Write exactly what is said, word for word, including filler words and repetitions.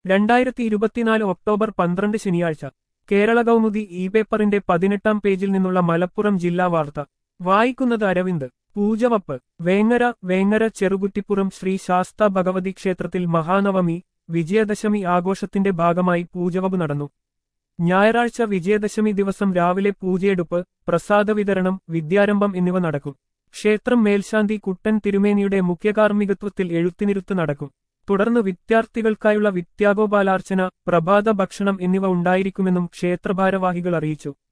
രണ്ടായിരത്തി ഇരുപത്തിനാല് ഒക്ടോബർ പന്ത്രണ്ട് ശനിയാഴ്ച കേരള കൗമുദി ഇ പേപ്പറിന്റെ പതിനെട്ടാം പേജിൽ നിന്നുള്ള മലപ്പുറം ജില്ലാ വാർത്ത വായിക്കുന്നത് അരവിന്ദ്. പൂജവപ്പ്. വേങ്ങര വേങ്ങര ചെറുകുറ്റിപ്പുറം ശ്രീ ശാസ്താ ഭഗവതി ക്ഷേത്രത്തിൽ മഹാനവമി വിജയദശമി ആഘോഷത്തിന്റെ ഭാഗമായി പൂജവപ്പ് നടന്നു. ഞായറാഴ്ച വിജയദശമി ദിവസം രാവിലെ പൂജയെടുപ്പ്, പ്രസാദ വിതരണം, വിദ്യാരംഭം എന്നിവ നടക്കും. ക്ഷേത്രം മേൽശാന്തി കുട്ടൻ തിരുമേനിയുടെ മുഖ്യകാർമ്മികത്വത്തിൽ എഴുത്തിനിരുത്ത് നടക്കും. തുടർന്ന് വിദ്യാർത്ഥികൾക്കായുള്ള വിദ്യാഗോപാലാർച്ചന, പ്രഭാത ഭക്ഷണം എന്നിവ ഉണ്ടായിരിക്കുമെന്നും ക്ഷേത്രഭാരവാഹികൾ അറിയിച്ചു.